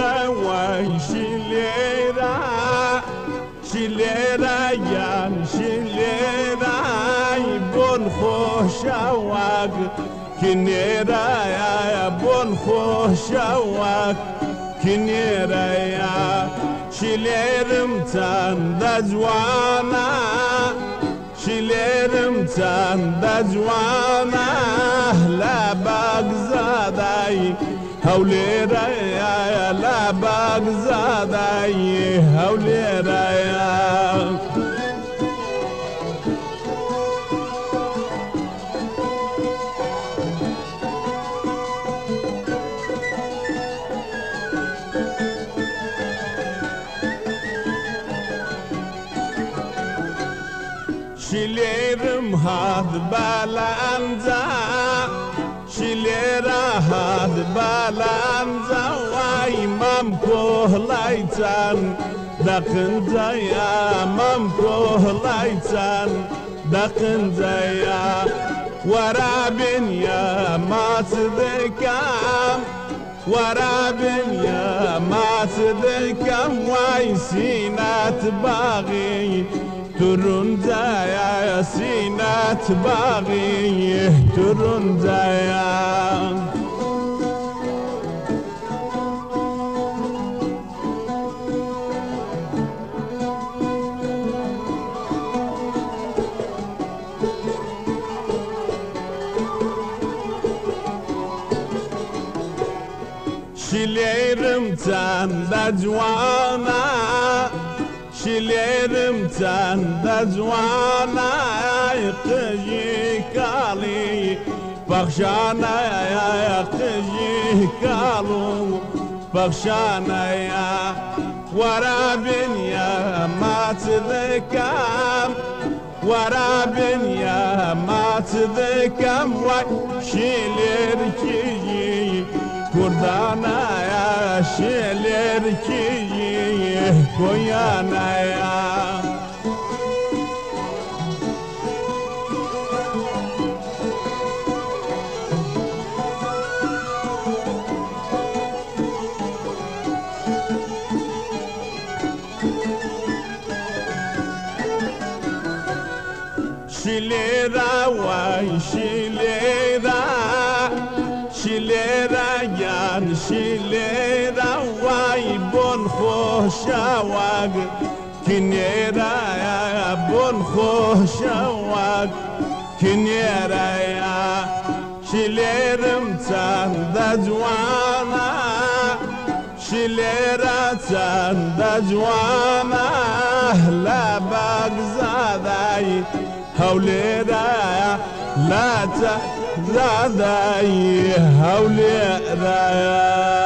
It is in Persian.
شليرة وي شليرة شليرة يا شليرة يبون خوشواك كنيرة يا بون خوشواك كنيرة يا شليرمتان دزوانا شليرمتان دزوانا لا باقزاداي هوليرا يا لا باقزاداي هوليرا يا شليرم هاد بالانزا شليرا هاد بالانزا واي مامكو لايتان دقنزا يا مامكو لايتان دقنزا يا ورابن يا ما تذكام ورابن يا ما تذكام واي سينات باغي ترنزا يا سينات باغي ترنزا يا شليرمتان دجوانا شليرمتان دجوانا يقجي كالي بخشانا يا يقجي كالو بخشانا يا ورابن يا ما تذكام ورابن يا ما تذكام وشلير كيجي كردانا يا شلير كيجي كويانا يا شليرا واي شليرا شليرا يا شليرا واي بون خوشواك كنيرا يا بون خوشواك كنيرا يا شليرمتان دجوانا شليرتان دجوانا لا باقزاداي هوليرا لا تزاداي هوليرا